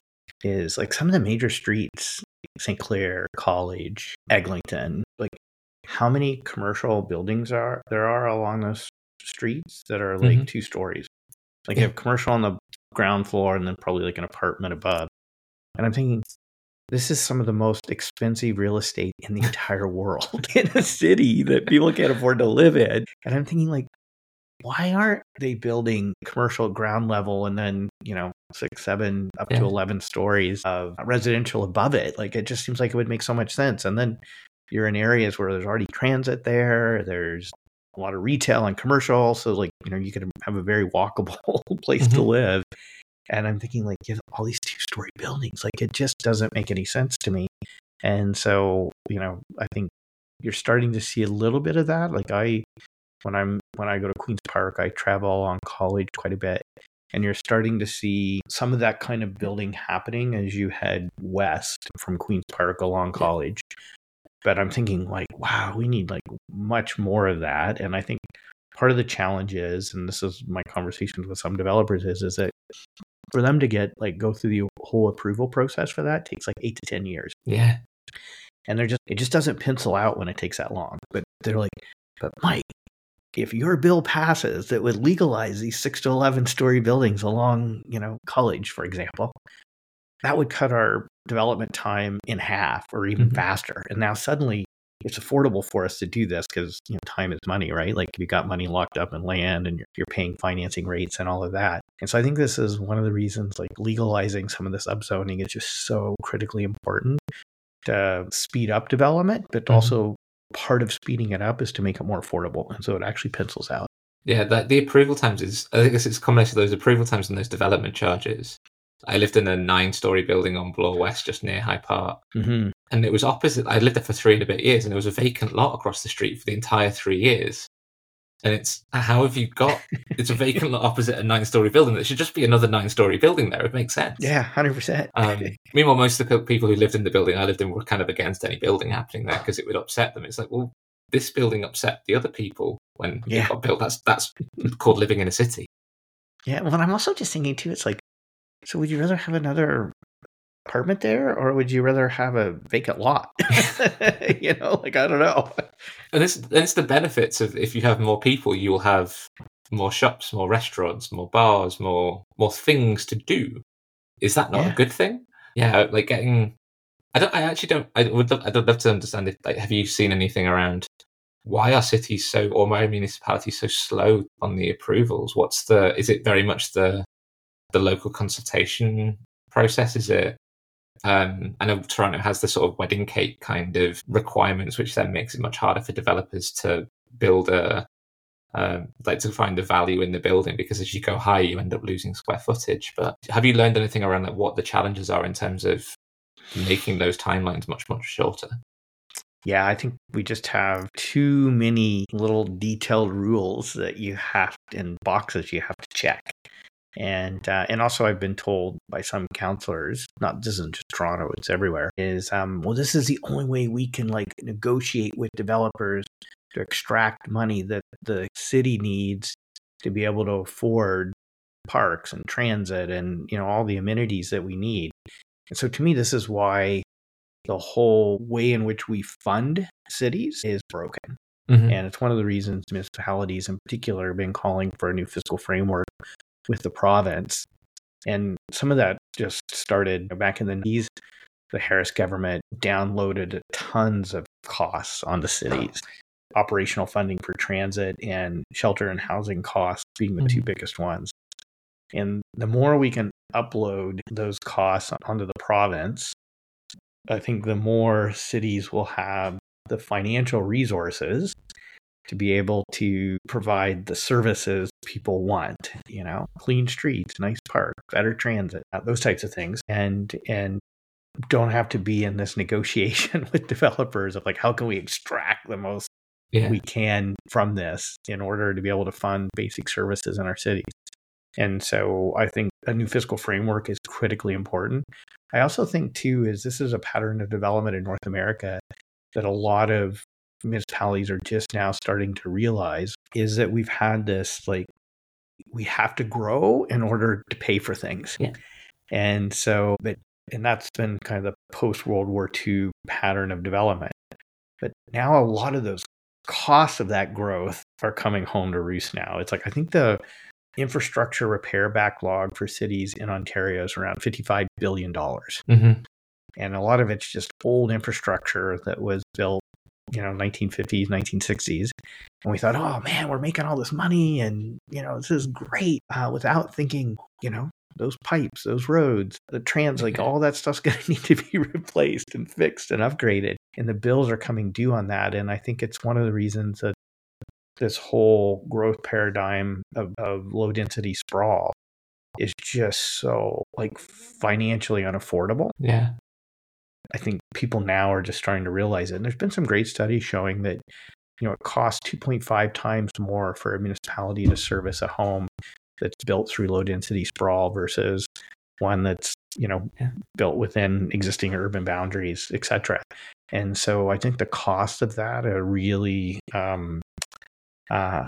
is like some of the major streets, Saint Clair, College, Eglinton, like how many commercial buildings are there are along those streets that are like mm-hmm. two stories. Like yeah. you have commercial on the ground floor and then probably like an apartment above. And I'm thinking, this is some of the most expensive real estate in the entire world in a city that people can't afford to live in. And I'm thinking like, why aren't they building commercial ground level and then, you know, six, seven, up yeah. to eleven stories of residential above it? Like, it just seems like it would make so much sense. And then you're in areas where there's already transit there. There's a lot of retail and commercial. So like, you know, you could have a very walkable place mm-hmm. to live. And I'm thinking like, you know, all these two story buildings, like it just doesn't make any sense to me. And so, you know, I think you're starting to see a little bit of that. Like I, when I'm, when I go to Queen's Park, I travel along College quite a bit, and you're starting to see some of that kind of building happening as you head west from Queen's Park along College. But I'm thinking like, wow, we need like much more of that. And I think part of the challenge is, and this is my conversations with some developers is, is that for them to get like go through the whole approval process for that takes like eight to ten years. Yeah. And they're just, it just doesn't pencil out when it takes that long. But they're like, but Mike, if your bill passes that would legalize these six to eleven story buildings along, you know, College, for example, that would cut our development time in half or even mm-hmm. faster. And now suddenly it's affordable for us to do this because, you know, time is money, right? Like you got money locked up in land and you're, you're paying financing rates and all of that. And so I think this is one of the reasons like legalizing some of this upzoning is just so critically important to speed up development, but mm-hmm. also part of speeding it up is to make it more affordable. And so it actually pencils out. Yeah, that the approval times is, I think it's a combination of those approval times and those development charges. I lived in a nine-story building on Bloor West, just near High Park. Mm-hmm. And it was opposite. I lived there for three and a bit years, and there was a vacant lot across the street for the entire three years. And it's, how have you got, it's a vacant lot opposite a nine-story building. There should just be another nine-story building there. It makes sense. Yeah, one hundred percent. Um, meanwhile, most of the people who lived in the building I lived in were kind of against any building happening there because it would upset them. It's like, well, this building upset the other people when yeah. it got built. That's, that's called living in a city. Yeah, well, I'm also just thinking, too, it's like, so would you rather have another apartment there, or would you rather have a vacant lot? You know, like, I don't know. And it's, and it's the benefits of if you have more people, you will have more shops, more restaurants, more bars, more more things to do. Is that not yeah. a good thing? Yeah, like getting. I don't. I actually don't. I would. Love, I'd love to understand if. Like, have you seen anything around why are cities so, or my municipalities so slow on the approvals? What's the? Is it very much the the local consultation process? Is it? Um, I know Toronto has the sort of wedding cake kind of requirements, which then makes it much harder for developers to build a, um, like to find the value in the building, because as you go higher, you end up losing square footage. But have you learned anything around like what the challenges are in terms of making those timelines much, much shorter? Yeah, I think we just have too many little detailed rules that you have and boxes you have to check. And uh, and also I've been told by some counselors, not this isn't just Toronto, it's everywhere, is um well, this is the only way we can like negotiate with developers to extract money that the city needs to be able to afford parks and transit and, you know, all the amenities that we need. And so to me, this is why the whole way in which we fund cities is broken. Mm-hmm. And it's one of the reasons municipalities in particular have been calling for a new fiscal framework with the province. And some of that just started back in the nineties. The Harris government downloaded tons of costs on the cities, operational funding for transit and shelter and housing costs being the mm-hmm. two biggest ones. And the more we can upload those costs onto the province, I think the more cities will have the financial resources to be able to provide the services people want, you know, clean streets, nice parks, better transit, those types of things. And, and don't have to be in this negotiation with developers of like, how can we extract the most yeah. we can from this in order to be able to fund basic services in our cities. And so I think a new fiscal framework is critically important. I also think too, is this is a pattern of development in North America that a lot of municipalities are just now starting to realize, is that we've had this, like, we have to grow in order to pay for things. Yeah. And so, but, and that's been kind of the post-World War Two pattern of development. But now a lot of those costs of that growth are coming home to roost now. It's like, I think the infrastructure repair backlog for cities in Ontario is around fifty-five billion dollars. Mm-hmm. And a lot of it's just old infrastructure that was built, you know, nineteen fifties, nineteen sixties. And we thought, oh man, we're making all this money and, you know, this is great, uh, without thinking, you know, those pipes, those roads, the trans, like all that stuff's going to need to be replaced and fixed and upgraded. And the bills are coming due on that. And I think it's one of the reasons that this whole growth paradigm of, of low density sprawl is just so like financially unaffordable. Yeah. I think people now are just starting to realize it. And there's been some great studies showing that, you know, it costs two point five times more for a municipality to service a home that's built through low density sprawl versus one that's, you know, yeah. built within existing urban boundaries, et cetera. And so I think the cost of that are really um, uh,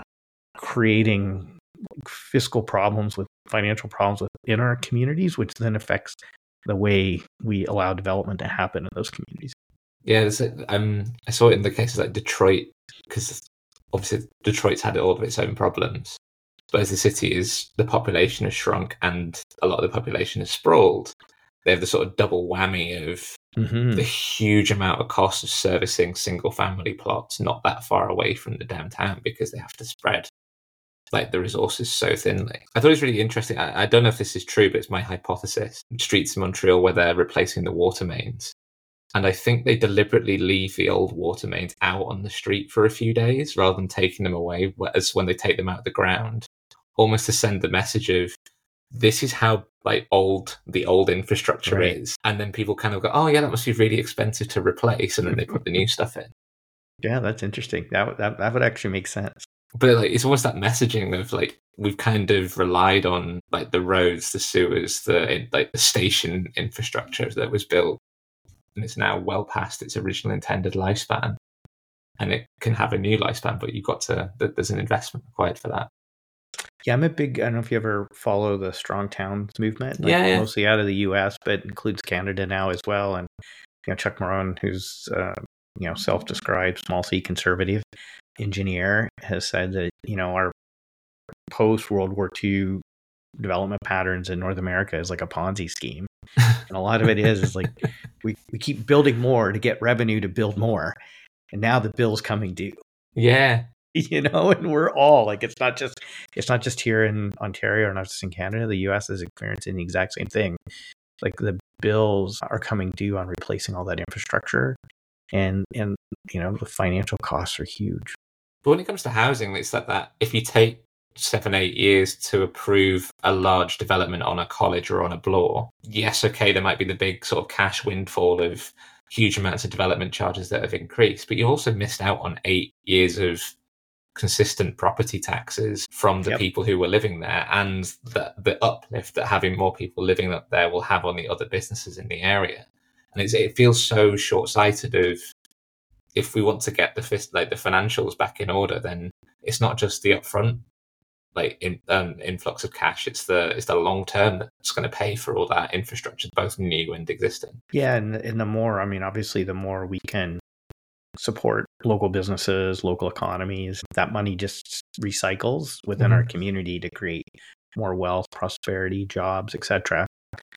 creating fiscal problems with financial problems within our communities, which then affects the way we allow development to happen in those communities. Yeah, um, I saw it in the cases like Detroit, because obviously Detroit's had all of its own problems. But as the city is, the population has shrunk and a lot of the population is sprawled. They have the sort of double whammy of mm-hmm. the huge amount of cost of servicing single family plots not that far away from the downtown because they have to spread like the resources so thinly. I thought it was really interesting. I, I don't know if this is true, but it's my hypothesis. Streets in Montreal where they're replacing the water mains. And I think they deliberately leave the old water mains out on the street for a few days rather than taking them away as when they take them out of the ground, almost to send the message of this is how like old the old infrastructure right. is. And then people kind of go, oh yeah, that must be really expensive to replace. And then they put the new stuff in. Yeah, that's interesting. That, that, that would actually make sense. But like, it's almost that messaging of like, we've kind of relied on like the roads, the sewers, the like the station infrastructure that was built. And it's now well past its original intended lifespan. And it can have a new lifespan, but you've got to, there's an investment required for that. Yeah, I'm a big, I don't know if you ever follow the Strong Towns movement, like yeah, yeah. mostly out of the U S, but includes Canada now as well. And, you know, Chuck Marohn, who's, uh, you know, self-described small C conservative engineer, has said that, you know, our post-World War Two development patterns in North America is like a Ponzi scheme. And a lot of it is, is like we, we keep building more to get revenue to build more. And now the bill's coming due. Yeah. You know, and we're all like, it's not just, it's not just here in Ontario or not just in Canada. The U S is experiencing the exact same thing. Like the bills are coming due on replacing all that infrastructure. And, and, you know, the financial costs are huge. But when it comes to housing, it's like that. If you take seven, eight years to approve a large development on a college or on a bloor, yes, okay, there might be the big sort of cash windfall of huge amounts of development charges that have increased, but you also missed out on eight years of consistent property taxes from the yep. people who were living there, and the, the uplift that having more people living up there will have on the other businesses in the area. And it's, it feels so short-sighted of, if we want to get the like the financials back in order, then it's not just the upfront like in, um, influx of cash. It's the it's the long term that's going to pay for all that infrastructure, both new and existing. Yeah, and and the more, I mean, obviously, the more we can support local businesses, local economies, that money just recycles within mm-hmm. our community to create more wealth, prosperity, jobs, et cetera.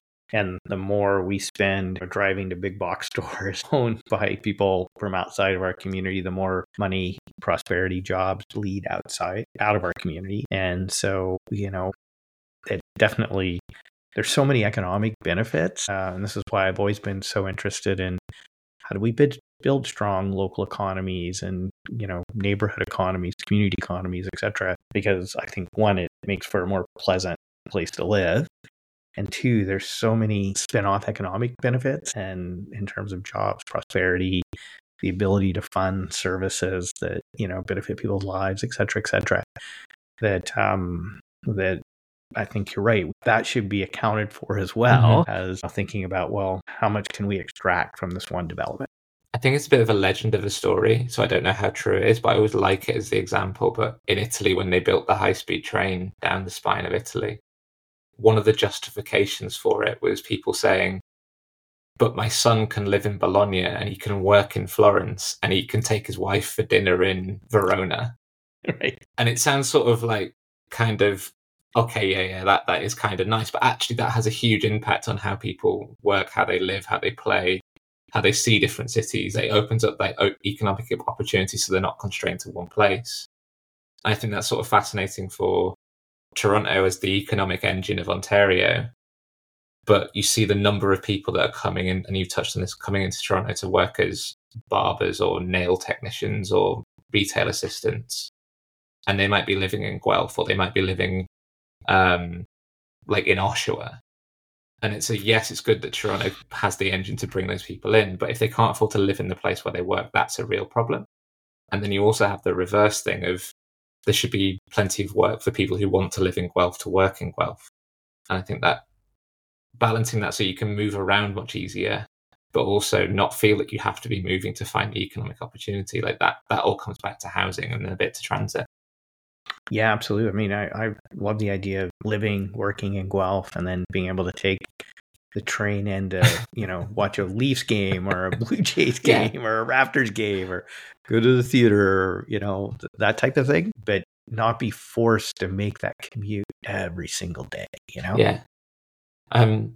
And the more we spend driving to big box stores owned by people from outside of our community, the more money, prosperity, jobs lead outside, out of our community. And so, you know, it definitely, there's so many economic benefits. Uh, and this is why I've always been so interested in how do we build, build strong local economies and, you know, neighborhood economies, community economies, et cetera. Because I think, one, it makes for a more pleasant place to live. And two, there's so many spin-off economic benefits, and in terms of jobs, prosperity, the ability to fund services that, you know, benefit people's lives, et cetera, et cetera, that, um, that I think you're right. That should be accounted for as well mm-hmm. as thinking about, well, how much can we extract from this one development? I think it's a bit of a legend of a story, so I don't know how true it is, but I always like it as the example. But in Italy, when they built the high-speed train down the spine of Italy, one of the justifications for it was people saying, but my son can live in Bologna and he can work in Florence and he can take his wife for dinner in Verona. Right. And it sounds sort of like kind of, okay, yeah, yeah, that, that is kind of nice. But actually that has a huge impact on how people work, how they live, how they play, how they see different cities. It opens up like economic opportunities so they're not constrained to one place. I think that's sort of fascinating for Toronto as the economic engine of Ontario. but you see the number of people that are coming in, and you've touched on this, coming into Toronto to work as barbers or nail technicians or retail assistants, and they might be living in Guelph, or they might be living um, like in Oshawa. And it's a yes, it's good that Toronto has the engine to bring those people in, but if they can't afford to live in the place where they work, that's a real problem. And then you also have the reverse thing of there should be plenty of work for people who want to live in Guelph to work in Guelph. And I think that balancing that so you can move around much easier, but also not feel that you have to be moving to find the economic opportunity, like that, that all comes back to housing and then a bit to transit. Yeah, absolutely. I mean, I, I love the idea of living, working in Guelph, and then being able to take the train and, uh, you know, watch a Leafs game or a Blue Jays game yeah. or a Raptors game or go to the theater, or, you know, th- that type of thing, but not be forced to make that commute every single day, you know? Yeah. Um.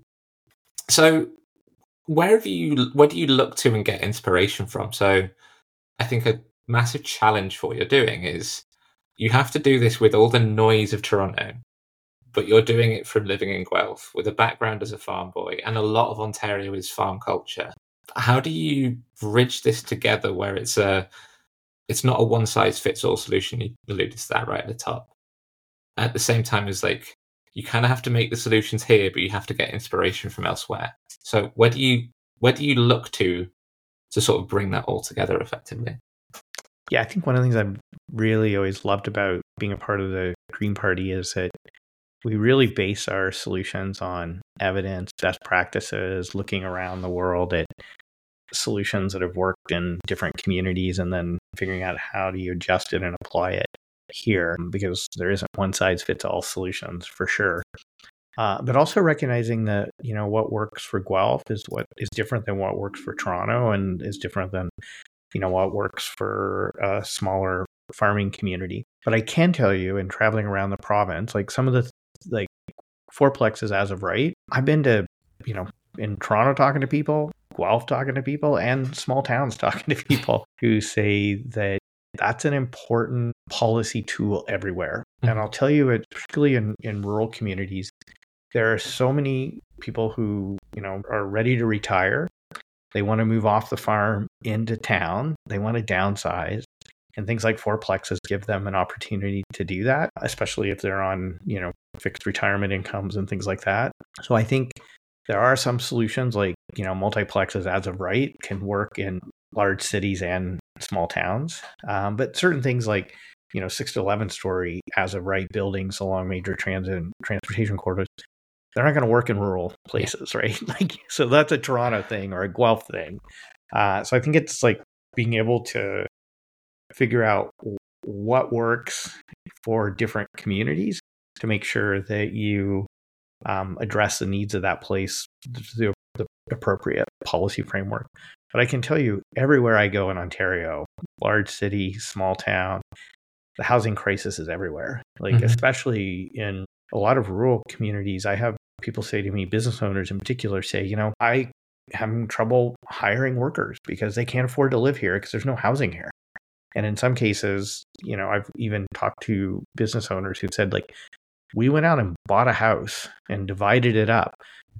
So where have you, where do you look to and get inspiration from? So I think a massive challenge for what you're doing is you have to do this with all the noise of Toronto, but you're doing it from living in Guelph with a background as a farm boy, and a lot of Ontario is farm culture. How do you bridge this together where it's a, it's not a one size fits all solution? You alluded to that right at the top. At the same time as like, you kind of have to make the solutions here, but you have to get inspiration from elsewhere. So where do you, where do you look to, to sort of bring that all together effectively? Yeah, I think one of the things I've really always loved about being a part of the Green Party is that we really base our solutions on evidence, best practices, looking around the world at solutions that have worked in different communities, and then figuring out how do you adjust it and apply it here, because there isn't one size fits all solutions for sure. Uh, but also recognizing that, you know, what works for Guelph is what is different than what works for Toronto, and is different than, you know, what works for a smaller farming community. But I can tell you, in traveling around the province, like some of the like fourplexes as of right, I've been to, you know, in Toronto talking to people, Guelph talking to people, and small towns talking to people who say that that's an important policy tool everywhere. Mm-hmm. And I'll tell you, it, particularly in, in rural communities, there are so many people who, you know, are ready to retire. They want to move off the farm into town. They want to downsize. And things like fourplexes give them an opportunity to do that, especially if they're on, you know, fixed retirement incomes and things like that. So I think there are some solutions like, you know, multiplexes as of right can work in large cities and small towns. Um, but certain things like, you know, six to eleven story as of right buildings along major transit and transportation corridors, they're not going to work in rural places, right? Like, so that's a Toronto thing or a Guelph thing. Uh, so I think it's like being able to figure out what works for different communities to make sure that you um, address the needs of that place through the appropriate policy framework. But I can tell you, everywhere I go in Ontario, large city, small town, the housing crisis is everywhere. Like, mm-hmm. especially in a lot of rural communities, I have people say to me, business owners in particular, say, you know, I am having trouble hiring workers because they can't afford to live here because there's no housing here. And in some cases, you know, I've even talked to business owners who said, like, we went out and bought a house and divided it up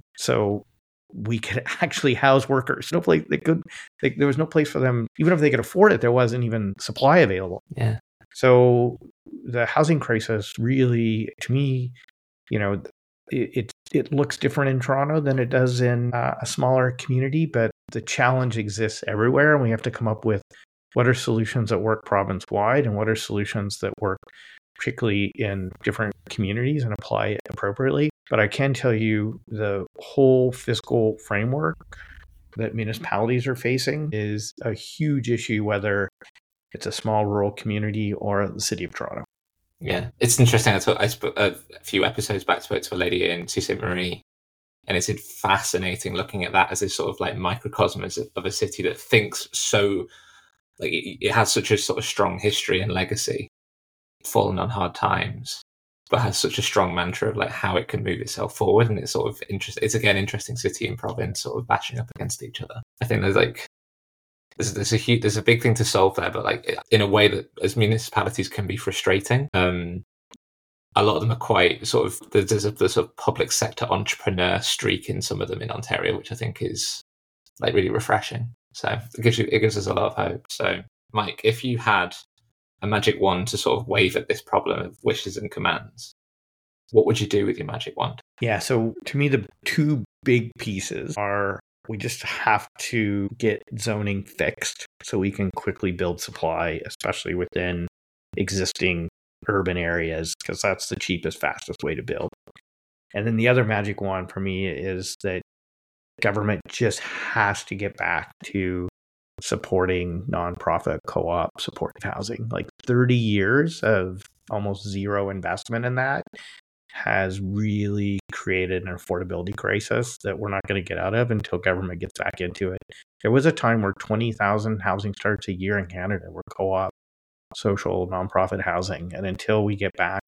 so we could actually house workers. No place they could, they, there was no place for them, even if they could afford it, there wasn't even supply available. Yeah. So the housing crisis really, to me, you know, it it, it looks different in Toronto than it does in uh, a smaller community, but the challenge exists everywhere, and we have to come up with what are solutions that work province-wide and what are solutions that work particularly in different communities and apply it appropriately. But I can tell you the whole fiscal framework that municipalities are facing is a huge issue, whether it's a small rural community or the city of Toronto. Yeah, it's interesting. I, talk, I spoke a few episodes back, spoke to a lady in Sault Ste. Marie, and it's fascinating looking at that as this sort of like microcosm of a city that thinks so, like it, it has such a sort of strong history and legacy, fallen on hard times, but has such a strong mantra of like how it can move itself forward. And it's sort of interesting. It's again interesting city and province sort of bashing up against each other. I think there's like there's, there's a huge, there's a big thing to solve there, but like in a way that as municipalities can be frustrating. Um, a lot of them are quite sort of, there's a the sort of public sector entrepreneur streak in some of them in Ontario, which I think is like really refreshing. So it gives you, it gives us a lot of hope. So Mike, if you had a magic wand to sort of wave at this problem of wishes and commands, what would you do with your magic wand? Yeah, so to me, the two big pieces are we just have to get zoning fixed so we can quickly build supply, especially within existing urban areas, because that's the cheapest, fastest way to build. And then the other magic wand for me is that government just has to get back to supporting nonprofit co-op supportive housing. Like thirty years of almost zero investment in that has really created an affordability crisis that we're not going to get out of until government gets back into it. There was a time where twenty thousand housing starts a year in Canada were co-op social nonprofit housing. And until we get back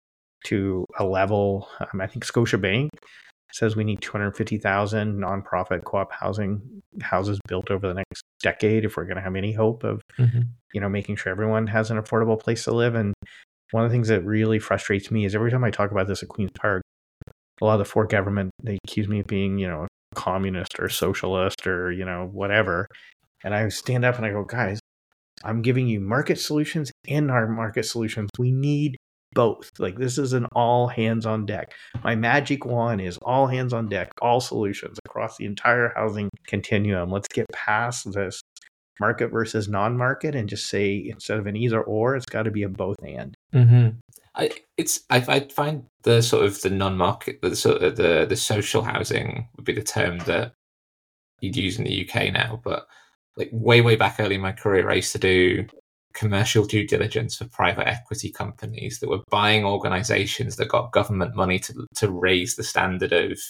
to a level, um, I think Scotiabank says we need two hundred fifty thousand nonprofit co-op housing houses built over the next decade if we're going to have any hope of, mm-hmm. you know, making sure everyone has an affordable place to live. And one of the things that really frustrates me is every time I talk about this at Queen's Park, a lot of the Ford government, they accuse me of being, you know, a communist or socialist or, you know, whatever. And I stand up and I go, guys, I'm giving you market solutions and our market solutions. We need both. Like this is an all hands on deck. My magic wand is all hands on deck, all solutions across the entire housing continuum. Let's get past this market versus non-market and just say instead of an either or, it's got to be a both and. Mm-hmm. I it's I, I find the sort of the non-market, the sort of the the social housing would be the term that you'd use in the U K now, but like way way back early in my career, I used to do commercial due diligence for private equity companies that were buying organizations that got government money to to raise the standard of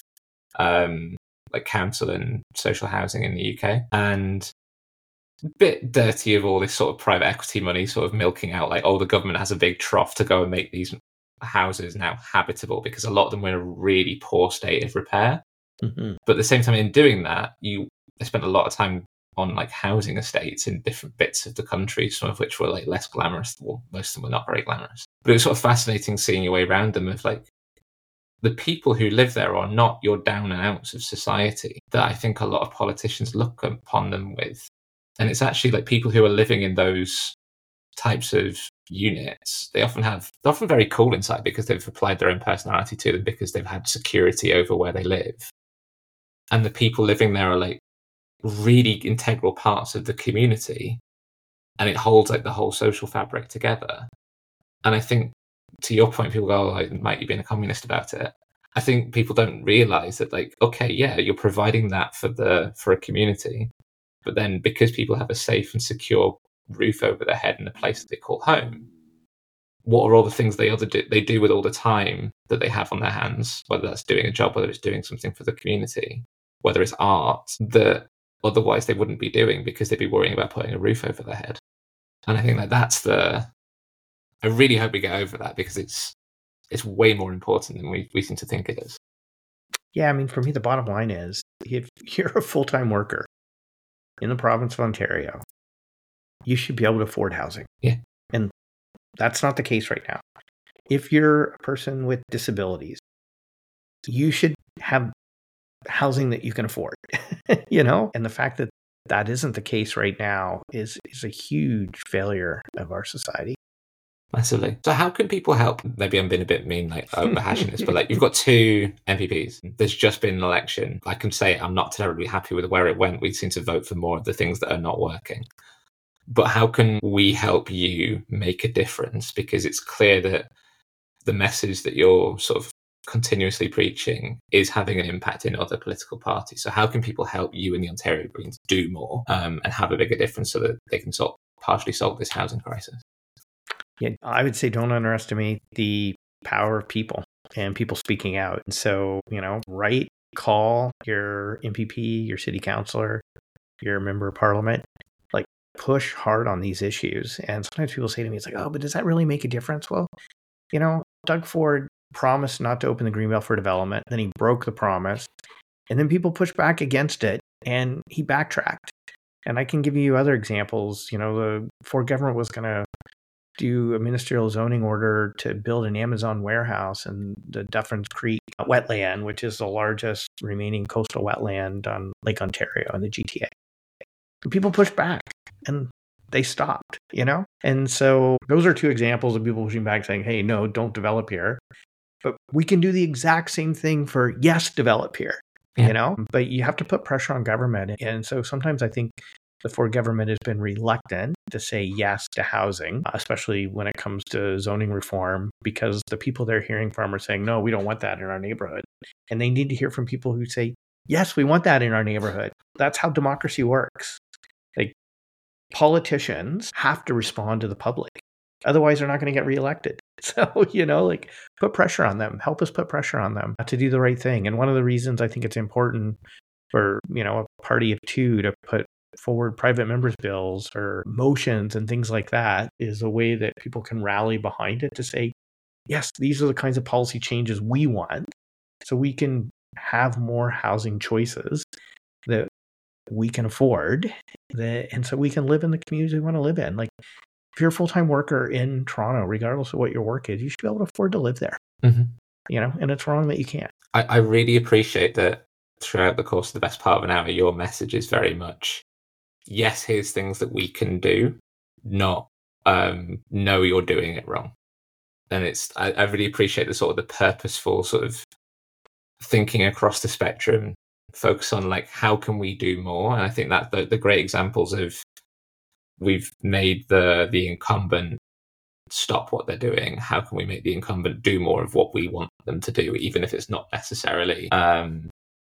um, like council and social housing in the U K. And a bit dirty of all this sort of private equity money sort of milking out like, oh, the government has a big trough to go and make these houses now habitable because a lot of them were in a really poor state of repair. Mm-hmm. But at the same time in doing that, you I spent a lot of time on like housing estates in different bits of the country, some of which were like less glamorous. Well, most of them were not very glamorous. But it was sort of fascinating seeing your way around them of like the people who live there are not your down and outs of society that I think a lot of politicians look upon them with. And it's actually like people who are living in those types of units, they often have, they're often very cool inside because they've applied their own personality to them because they've had security over where they live. And the people living there are like really integral parts of the community, and it holds like the whole social fabric together. And I think to your point, people go, oh, like, might you being a communist about it? I think people don't realize that like, okay, yeah, you're providing that for the for a community, but then because people have a safe and secure roof over their head and a place that they call home, what are all the things they other do, they do with all the time that they have on their hands, whether that's doing a job, whether it's doing something for the community, whether it's art, that otherwise they wouldn't be doing because they'd be worrying about putting a roof over their head. And I think that that's the, I really hope we get over that because it's it's way more important than we, we seem to think it is. Yeah, I mean, for me, the bottom line is if you're a full-time worker in the province of Ontario, you should be able to afford housing. Yeah. And that's not the case right now. If you're a person with disabilities, you should have housing that you can afford, you know? And the fact that that isn't the case right now is, is a huge failure of our society. Massively. So how can people help? Maybe I'm being a bit mean, like overhashing this, but like you've got two M P Ps. There's just been an election. I can say I'm not terribly happy with where it went. We seem to vote for more of the things that are not working. But how can we help you make a difference? Because it's clear that the message that you're sort of continuously preaching is having an impact in other political parties. So how can people help you and the Ontario Greens do more um, and have a bigger difference so that they can sort of partially solve this housing crisis? Yeah, I would say don't underestimate the power of people and people speaking out. And so, you know, write, call your M P P, your city councillor, your member of parliament, like push hard on these issues. And sometimes people say to me, it's like, oh, but does that really make a difference? Well, you know, Doug Ford promised not to open the Greenbelt for development. Then he broke the promise. And then people pushed back against it and he backtracked. And I can give you other examples. You know, the Ford government was going to do a ministerial zoning order to build an Amazon warehouse in the Dufferin Creek wetland, which is the largest remaining coastal wetland on Lake Ontario in the G T A. And people pushed back and they stopped, you know? And so those are two examples of people pushing back saying, hey, no, don't develop here. But we can do the exact same thing for yes, develop here, yeah. you know? But you have to put pressure on government. And so sometimes I think the Ford government has been reluctant to say yes to housing, especially when it comes to zoning reform, because the people they're hearing from are saying, no, we don't want that in our neighborhood. And they need to hear from people who say, yes, we want that in our neighborhood. That's how democracy works. Like, politicians have to respond to the public. Otherwise, they're not going to get reelected. So, you know, like, put pressure on them. Help us put pressure on them to do the right thing. And one of the reasons I think it's important for, you know, a party of two to put forward private members' bills or motions and things like that is a way that people can rally behind it to say, yes, these are the kinds of policy changes we want, so we can have more housing choices that we can afford, that, and so we can live in the communities we want to live in. Like, if you're a full-time worker in Toronto, regardless of what your work is, you should be able to afford to live there. Mm-hmm. You know, and it's wrong that you can't. I, I really appreciate that throughout the course of the best part of an hour, your message is very much, yes, here's things that we can do, not um, no, you're doing it wrong. And it's I, I really appreciate the sort of the purposeful sort of thinking across the spectrum, focus on like, how can we do more? And I think that the, the great examples of we've made the the incumbent stop what they're doing. How can we make the incumbent do more of what we want them to do, even if it's not necessarily um,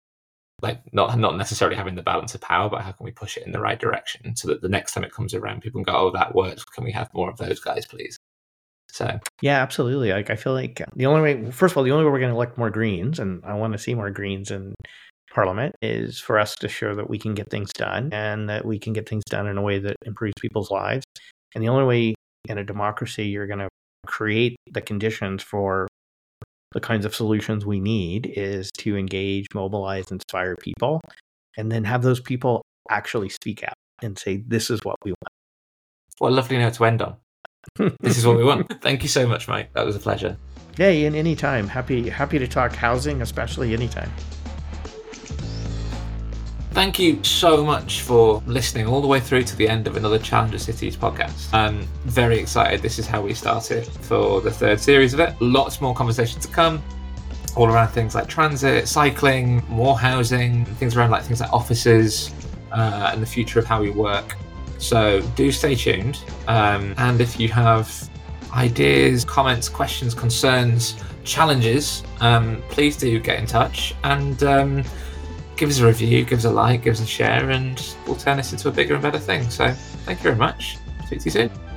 like not not necessarily having the balance of power, but how can we push it in the right direction so that the next time it comes around, people can go, oh, that works. Can we have more of those guys, please? So yeah, absolutely. Like, I feel like the only way, first of all, the only way we're going to elect more Greens, and I want to see more Greens in Parliament, is for us to show that we can get things done and that we can get things done in a way that improves people's lives. And the only way in a democracy you're going to create the conditions for the kinds of solutions we need is to engage, mobilize, inspire people, and then have those people actually speak out and say, this is what we want. What a lovely note to end on. This is what we want. Thank you so much, Mike. That was a pleasure. Yeah, in any time. Happy, happy to talk housing, especially anytime. Thank you so much for listening all the way through to the end of another Challenger Cities podcast. I'm very excited. This is how we started for the third series of it. Lots more conversation to come, all around things like transit, cycling, more housing, things around like things like offices, uh, and the future of how we work. So do stay tuned. Um, and if you have ideas, comments, questions, concerns, challenges, um, please do get in touch and um, give us a review, give us a like, give us a share, and we'll turn this into a bigger and better thing. So thank you very much. Speak to you soon.